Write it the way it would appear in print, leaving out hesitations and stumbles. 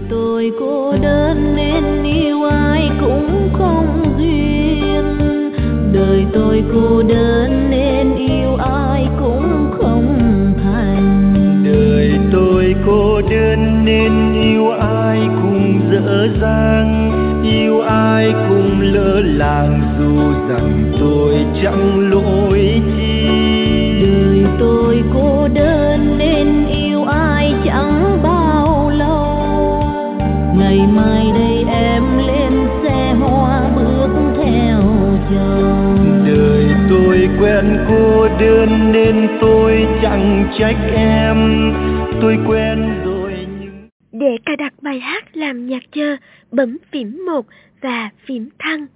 tôi cô đơn nên yêu ai cũng không duyên. Đời tôi cô đơn nên yêu ai cũng không thành. Đời tôi cô đơn nên yêu ai cũng dở dang, yêu ai cũng lỡ làng dù rằng tôi chẳng lỗi chi. Đời tôi cô đơn nên yêu ai chẳng bao lâu. Ngày mai đây em lên xe hoa bước theo chồng. Đời tôi quen cô đơn nên tôi chẳng trách em. Tôi quen rồi nhưng... Để cài đặt bài hát làm nhạc chờ, bấm phím 1 và phím thăng.